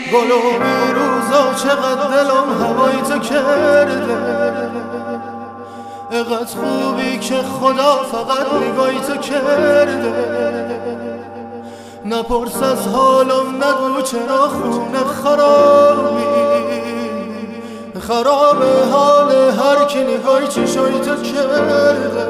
گل و بیروزا چقدر دلم هوای تو کرده، اقدر خوبی که خدا فقط نگاهی تو کرده. نپرس از حالم، نگو چرا خونه خرابی، خراب حال هر کی نگاهی چشای تو کرده.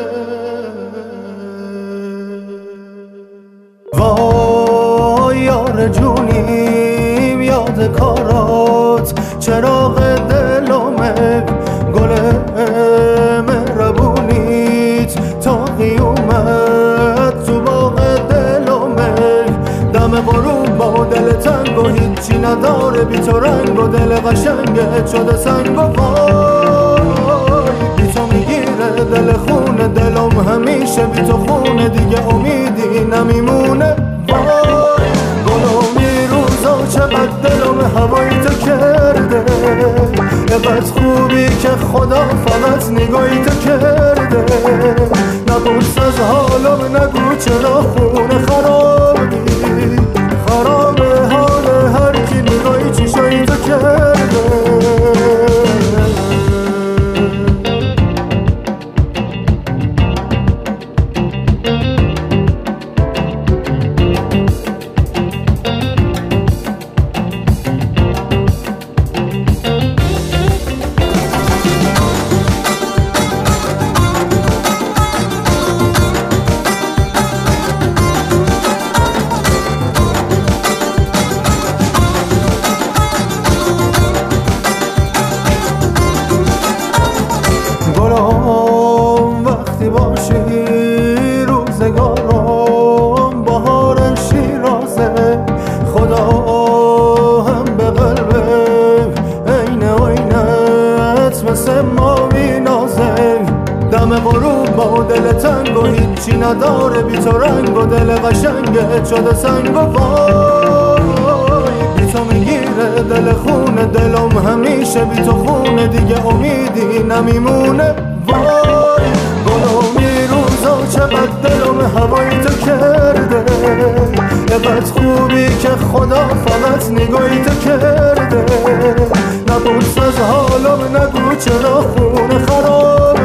وای یار جونیم یاد کارات، چراغ دلمه گل مهربونیت تا قیومت تو باغ دلمه. دم غروب با دل تنگ و هیچی نداره بی تو رنگ و دل قشنگت شده سنگ و وای بی تو میگیره دل خونه دلم همیشه بی تو خونه دیگه امیدی نمیمونه. وای گلومی روزا چقدر دلم هوای تو کرده، اقدر خوبی که خدا فقط نگاهی تو کرده. نپرس از حالم، نگو چرا خونه خرابی، خراب حال هر کی نگاهی چشای تو کرده. وقتی باشی روزگارم بهار شیرازه، خدا هم به قلبم عین عینت مثل ما مینازه. دم غروب با دل تنگ و هیچی نداره بی تو رنگ و دل قشنگت شده سنگ و وای بی تو میگیره دل خونه دلم همیشه بی تو خونه دیگه امیدی نمیمونه. وای گلومی روزا چقدر دلم هوای تو کرده، اقدر خوبی که خدا فقط نگاهی تو کرده. نپرس از حالم، نگو چرا خونه خراب